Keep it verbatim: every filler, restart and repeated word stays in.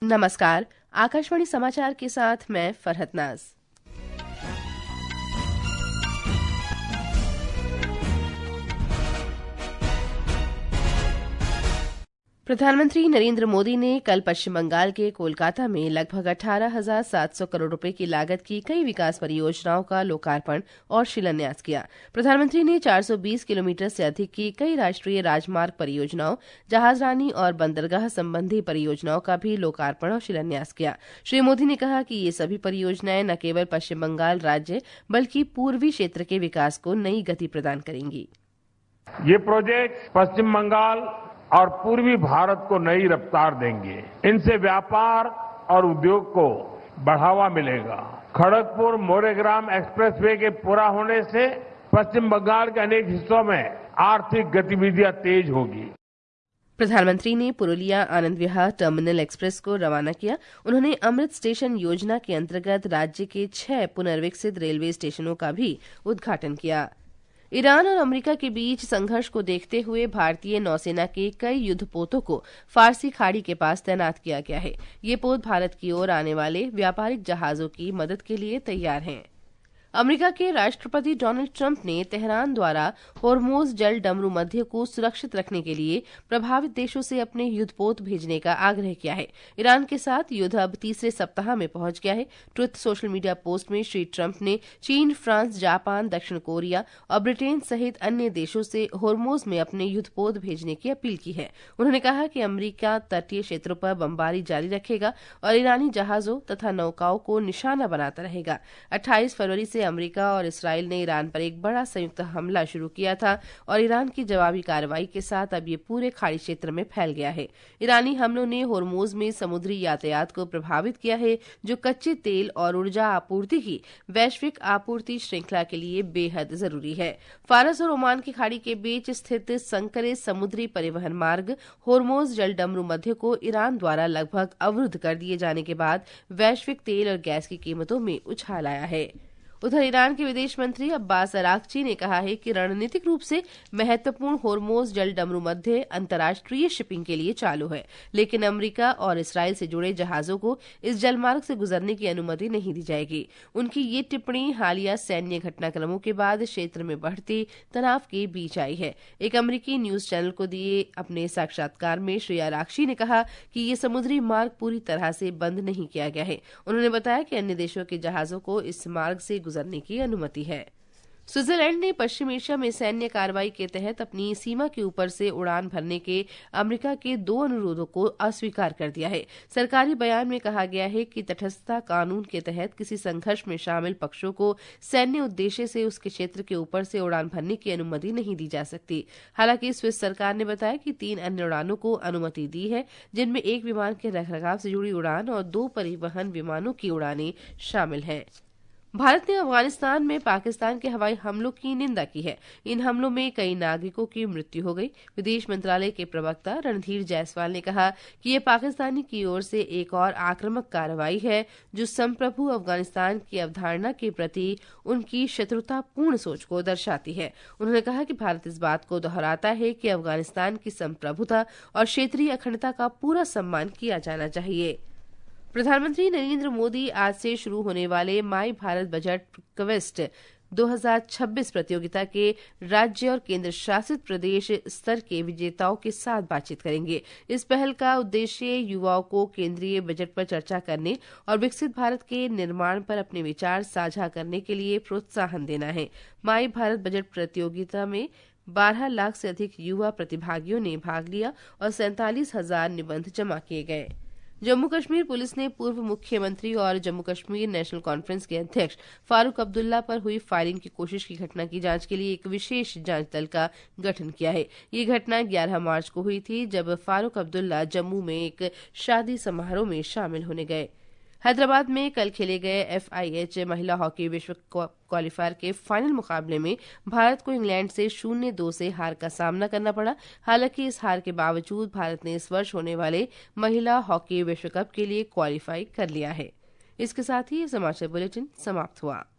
नमस्कार, आकाशवाणी समाचार के साथ मैं फरहत नाज। प्रधानमंत्री नरेंद्र मोदी ने कल पश्चिम बंगाल के कोलकाता में लगभग अठारह हजार सात सौ करोड़ रुपए की लागत की कई विकास परियोजनाओं का लोकार्पण और शिलान्यास किया। प्रधानमंत्री ने चार सौ बीस किलोमीटर से अधिक की कई राष्ट्रीय राजमार्ग परियोजनाओं, जहाजरानी और बंदरगाह संबंधी परियोजनाओं का भी लोकार्पण और शिलान्यास किया। श्री मोदी ने कहा कि ये सभी परियोजनाएं न केवल पश्चिम बंगाल राज्य बल्कि पूर्वी क्षेत्र के विकास को नई गति प्रदान करेंगी। ये प्रोजेक्ट पश्चिम बंगाल और पूर्वी भारत को नई रफ्तार देंगे। इनसे व्यापार और उद्योग को बढ़ावा मिलेगा। खड़गपुर मोरेग्राम एक्सप्रेसवे के पूरा होने से पश्चिम बंगाल के अनेक हिस्सों में आर्थिक गतिविधियां तेज होगी। प्रधानमंत्री ने पुरुलिया आनंद विहार टर्मिनल एक्सप्रेस को रवाना किया। उन्होंने अमृत स्टेशन योजना के अंतर्गत राज्य के छह पुनर्विकसित रेलवे स्टेशनों का भी उद्घाटन किया। ईरान और अमेरिका के बीच संघर्ष को देखते हुए भारतीय नौसेना के कई युद्धपोतों को फारसी खाड़ी के पास तैनात किया गया है। ये पोत भारत की ओर आने वाले व्यापारिक जहाजों की मदद के लिए तैयार हैं। अमेरिका के राष्ट्रपति डोनाल्ड ट्रंप ने तेहरान द्वारा होर्मुज जल डमरू मध्य को सुरक्षित रखने के लिए प्रभावित देशों से अपने युद्धपोत भेजने का आग्रह किया है। ईरान के साथ युद्ध अब तीसरे सप्ताह में पहुंच गया है। ट्रुथ सोशल मीडिया पोस्ट में श्री ट्रंप ने चीन, फ्रांस, जापान, दक्षिण कोरिया और ब्रिटेन सहित अन्य देशों से होर्मुज में अपने युद्धपोत भेजने की अपील की है। उन्होंने कहा कि अमेरिका तटीय क्षेत्रों पर बमबारी जारी रखेगा और ईरानी जहाजों तथा नौकाओं को निशाना बनाता रहेगा। अट्ठाईस फरवरी से अमेरिका और इसराइल ने ईरान पर एक बड़ा संयुक्त हमला शुरू किया था और ईरान की जवाबी कार्रवाई के साथ अब ये पूरे खाड़ी क्षेत्र में फैल गया है। ईरानी हमलों ने होर्मुज में समुद्री यातायात को प्रभावित किया है, जो कच्चे तेल और ऊर्जा आपूर्ति की वैश्विक आपूर्ति श्रृंखला के लिए बेहद जरूरी है। फारस और ओमान की खाड़ी के बीच स्थित संकरे समुद्री परिवहन मार्ग होर्मुज जलडमरू मध्य को ईरान द्वारा लगभग अवरुद्ध कर दिए जाने के बाद वैश्विक तेल और गैस की कीमतों में उछाल आया है। उधर ईरान के विदेश मंत्री अब्बास अरागची ने कहा है कि रणनीतिक रूप से महत्वपूर्ण होर्मुज जलडमरू मध्य अंतर्राष्ट्रीय शिपिंग के लिए चालू है, लेकिन अमेरिका और इसराइल से जुड़े जहाजों को इस जलमार्ग से गुजरने की अनुमति नहीं दी जाएगी। उनकी ये टिप्पणी हालिया सैन्य घटनाक्रमों के बाद क्षेत्र में बढ़ते तनाव के बीच आई है। एक अमेरिकी न्यूज चैनल को दिए अपने साक्षात्कार में श्री अरागची ने कहा कि ये समुद्री मार्ग पूरी तरह से बंद नहीं किया गया है। उन्होंने बताया कि अन्य देशों के जहाजों को इस मार्ग से गुजरने की अनुमति है। स्विट्जरलैंड ने पश्चिम एशिया में सैन्य कार्रवाई के तहत अपनी सीमा के ऊपर से उड़ान भरने के अमेरिका के दो अनुरोधों को अस्वीकार कर दिया है। सरकारी बयान में कहा गया है कि तटस्थता कानून के तहत किसी संघर्ष में शामिल पक्षों को सैन्य उद्देश्य से उसके क्षेत्र के ऊपर से उड़ान भरने की अनुमति नहीं दी जा सकती। हालांकि स्विस सरकार ने बताया कि तीन अन्य उड़ानों को अनुमति दी है, जिनमें एक विमान के रखरखाव से जुड़ी उड़ान और दो परिवहन विमानों की उड़ानें शामिल हैं। भारत ने अफगानिस्तान में पाकिस्तान के हवाई हमलों की निंदा की है। इन हमलों में कई नागरिकों की मृत्यु हो गई। विदेश मंत्रालय के प्रवक्ता रणधीर जायसवाल ने कहा कि यह पाकिस्तानी की ओर से एक और आक्रामक कार्रवाई है, जो संप्रभु अफगानिस्तान की अवधारणा के प्रति उनकी शत्रुतापूर्ण सोच को दर्शाती है। उन्होंने कहा कि भारत इस बात को दोहराता है कि अफगानिस्तान की संप्रभुता और क्षेत्रीय अखंडता का पूरा सम्मान किया जाना चाहिए। प्रधानमंत्री नरेंद्र मोदी आज से शुरू होने वाले माई भारत बजट क्वेस्ट दो हज़ार छब्बीस प्रतियोगिता के राज्य और केंद्र शासित प्रदेश स्तर के विजेताओं के साथ बातचीत करेंगे। इस पहल का उद्देश्य युवाओं को केंद्रीय बजट पर चर्चा करने और विकसित भारत के निर्माण पर अपने विचार साझा करने के लिए प्रोत्साहन देना है। माई भारत बजट प्रतियोगिता में बारह लाख से अधिक युवा प्रतिभागियों ने भाग लिया और सैंतालीस हजार निबंध जमा किए गए। जम्मू कश्मीर पुलिस ने पूर्व मुख्यमंत्री और जम्मू कश्मीर नेशनल कॉन्फ्रेंस के अध्यक्ष फारूक अब्दुल्ला पर हुई फायरिंग की कोशिश की घटना की जांच के लिए एक विशेष जांच दल का गठन किया है। ये घटना ग्यारह मार्च को हुई थी, जब फारूक अब्दुल्ला जम्मू में एक शादी समारोह में शामिल होने गए। हैदराबाद में कल खेले गए एफ आई एच महिला हॉकी विश्व क्वालीफायर के फाइनल मुकाबले में भारत को इंग्लैंड से शून्य दो से हार का सामना करना पड़ा। हालांकि इस हार के बावजूद भारत ने इस वर्ष होने वाले महिला हॉकी विश्व कप के लिए क्वालीफाई कर लिया है। इसके साथ ही ये समाचार बुलेटिन समाप्त हुआ।